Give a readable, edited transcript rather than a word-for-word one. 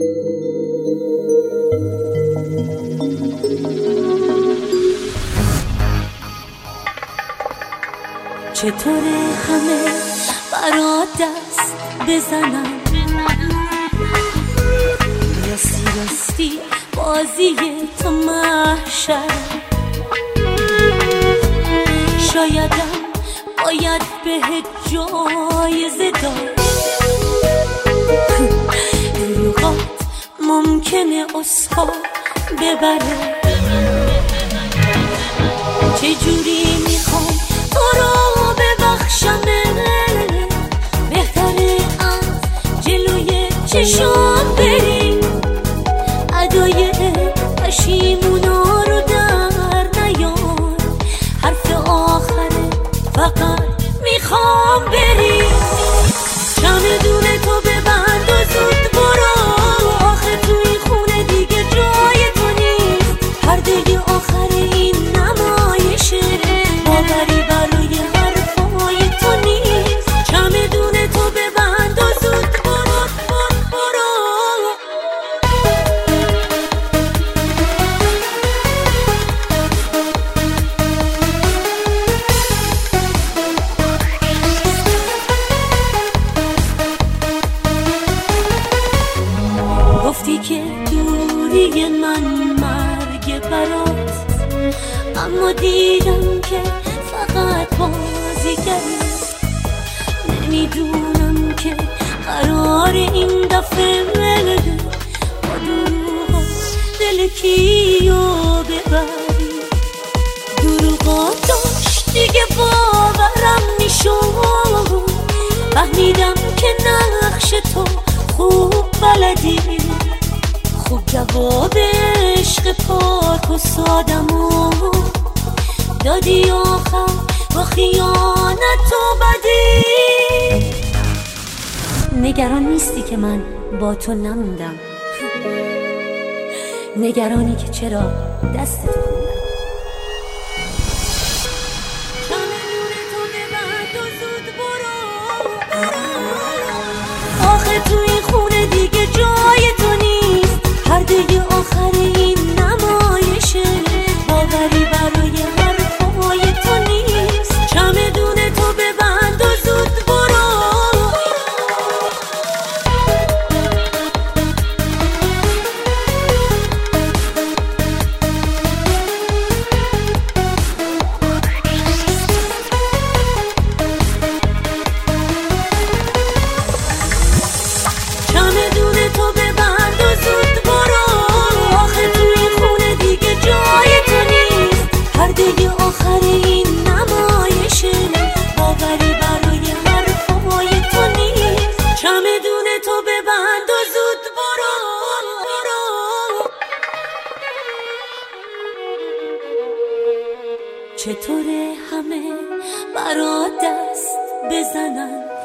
چطوره همه برات دست بزنن، راستی راستی بازی تو محشر، شایدم باید بهت جایزه داد، دروغات ممکنه اسکار ببره، چجوری میخوای تو رو ببخشم، بهتره از جلوی چشام بری، ادای پشیمونا رو در نیار، حرف آخره فقط میخوام بری، چمدون تو ببند و زود برو، آخه تو این خونه دیگه جای تو نیست، پرده آخر این نمایشه، باوری برای حرفای تو نیست، چمدون تو ببند و زود برو برو. گفتی که دوری من مرگ برات، اما دیدم که فقط بازیگری، نمیدونم که قرار این دفعه با دروغا دل کیو ببری، دروغا داشت دیگه باورم میشد، فهمیدم که نقش تو خوب بلدی، خوب جواب عشق پاک و سادمو دادی، آخر با خیانت و بدی. نگران نیستی که من با تو نموندم، نگرانی که چرا دست تو خوندم، چمدون تو ببند و زود برو، آخه تو این خونه دیگه جای تو نیست، پرده آخر این نمایشه، باوری برای حرفای تو نیست، چمدون تو ببند و زود برو. چمدون تو ببند و زود برو، آخه تو این خونه دیگه جای تو نیست، پرده آخر این نمایشه، باوری برای حرفای تو نیست، چمدون تو ببند و زود برو. چطوره همه برات دست بزنن،